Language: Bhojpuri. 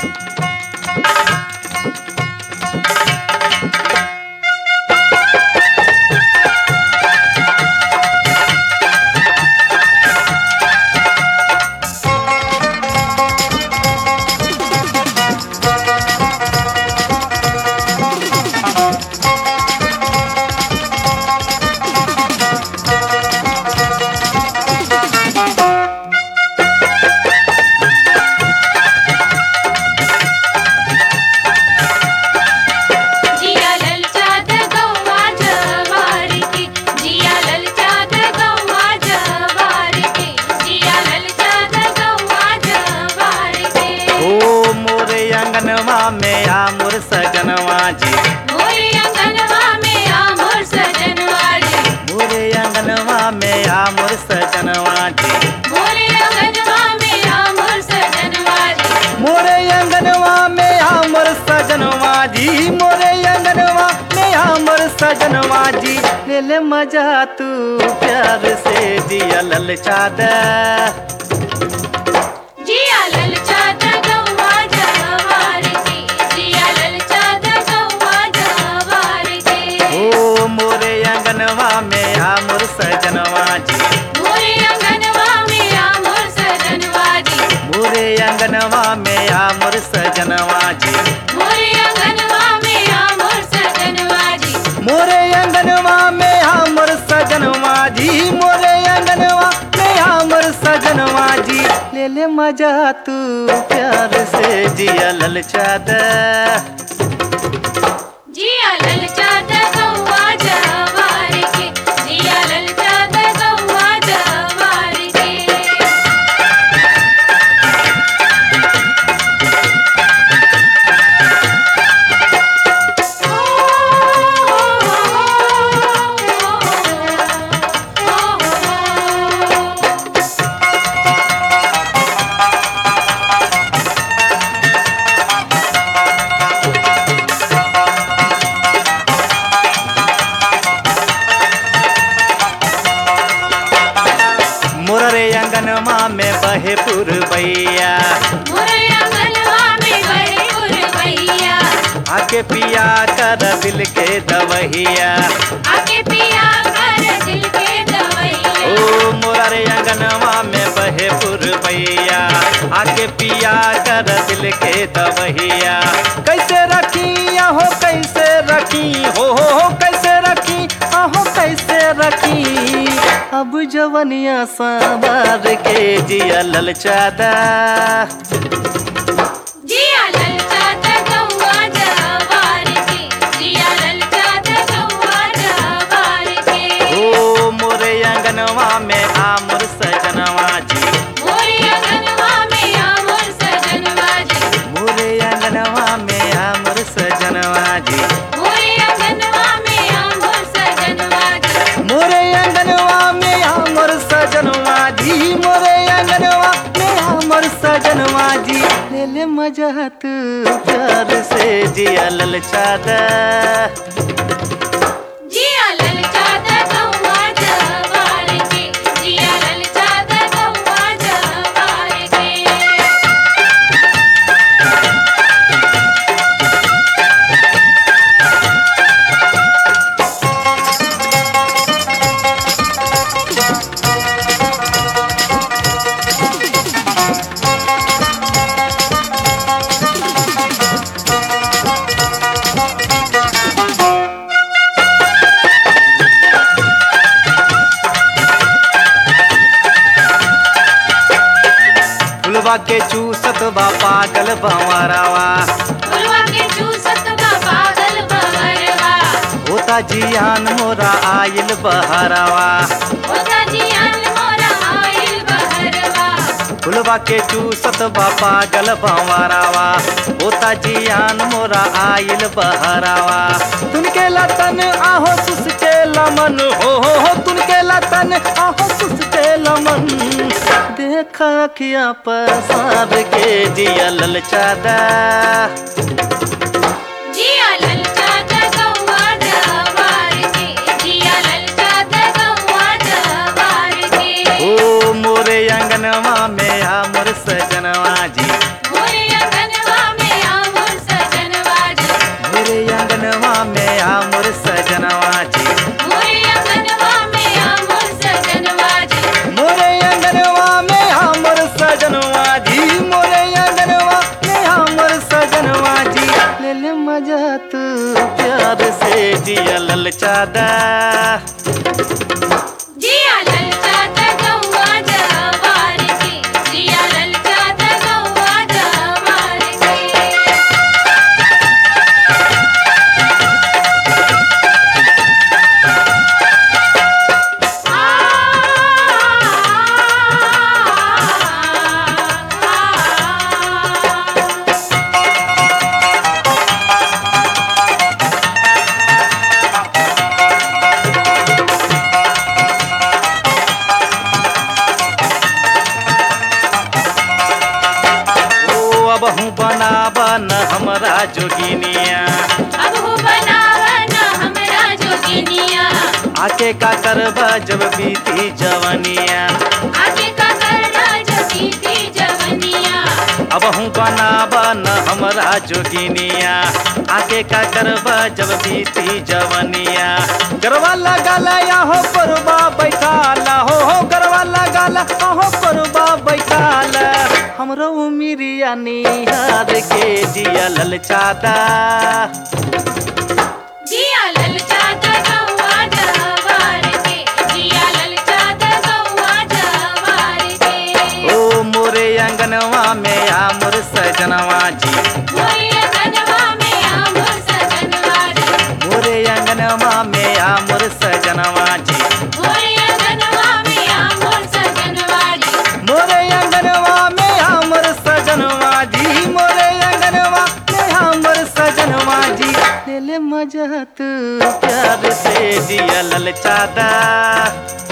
अंगनवा में आ मोर सजनवा जी, मोरे अंगनवा में आ मोर सजनवा जी, मोरे अंगनवा में आ मोर सजनवा जी, मोरे अंगनवा में आ मोर सजनवा जी, मोरे अंगनवा में आ मोर सजनवा जी, मोरे अंगनवा में आ मोर सजनवा जी। ले ले मजा तू प्यार से जिया ललचाद, जिया ललचाद गौवा जवार के, जिया ललचाद गौवा जवार के। ओ मोरे अंगनवा में आ मोर सजनवा जी, मोरे अंगनवा में आ मोर सजनवा जी, मोरे अंगनवा में आ मोर सजनवा जी, मोरे अंगनवा में आ मोर सजनवा जी, मोरे अंगनवा में आ मोर सजनवा जी, मोरे अंगनवा में आ मोर सजनवा जी। ले ले मजा तू प्यार से जिया ललचाद, जिया ललचाद गौवा जवार के, जिया ललचाद गौवा जवार के। मोरे अंगनवा में बहे पुरबैया, मोरे अंगनवा में बहे पुरवैया, आके पिया कर दिल के दवहिया। आके पिया कर दिल के दवैया। ओ मोरे अंगनवा में बहे पुरबैया, आके पिया कर दिल के दवहिया। कैसे रखी आहो कैसे रखी, हो कैसे रखी आहो कैसे रखी। अब जवनिया संवार के जिया ललचादा, जिया ललचाद गौवा जवार के, जिया ललचाद गौवा जवार के। ओ मोरे अंगनवा में आ मोर सजनवा जी, मोरे अंगनवा में आ मोर सजनवा जी, मोरे अंगनवा में आ मोर सजनवा जी, मोरे अंगनवा में आ मोर सजनवा जी, मोरे अंगनवा में आ मोर सजनवा जी, मोरे अंगनवा में आ मोर सजनवा जी। ले ले मजा तू प्यार से जिया ललचादा, जिया ललचाद गौवा जवार के, जिया ललचाद गौवा जवार के। फुलवा के चूसत बा पागल भंवरवा, फुलवा के चूसत बा पागल बहरवा, होता जियान मोरा आइल बहरवा। होता जियान मोरा आइल बहरवा। फुलवा के चूसत बा पागल भंवरवा, होता जियान मोरा आइल बहरवा। तुनके लतन आहो सुसके लमन, हो तुनके लतन आहो सुसके लमन। देखा अखिया पसार के जिया ललचादा, जिया ललचाद गौवा जवार के, जिया ललचाद गौवा जवार के। ओ मोरे अंगनवा में आ मोर सजनवा जी, मोरे अंगनवा ललचादा। जिया ललचाता गौआ जवार के, जिया ललचाता गौआ जवार के। अब हूँ बनावन हमरा जोगिनिया, अब हो बनावन हमरा जोगिनिया, आके का करबा जब बीती जवनिया। आगे का करना जब बीती जवनिया। अब हूँ बनावन हमरा जोगिनिया, आके का करबा जब बीती जवनिया। गरवा लगाला हो परबा बैठाला, हो गरवा लगाला हो परबा बैठाला। हमरो उमिरिया निहार के जिया ललचादा। जिया ललचाता गौआ जवार के, जिया ललचाता गौआ जवार के। ओ मोरे अंगनवा में आमुर सजनवा जी, मोरे अंगनवा में आमुर सजनवा जी, मोरे अंगनवा में आमुर सजनवा जी, मोरे अंगनवा में आमुर सजनवा जी। मोरे अंगनवा में आमुर सजनवा जी, मोरे अंगनवा में आमुर सजनवा जी। ले ले मजा तू प्यार से जिया ललचादा।